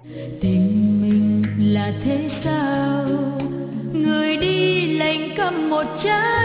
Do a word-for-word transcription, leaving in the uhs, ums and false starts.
Tình mình là thế sao, người đi lệnh cầm một trái